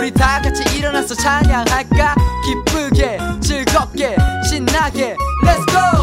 우리 다 같이 일어나서 찬양할까? 기쁘게 즐겁게 신나게 Let's go!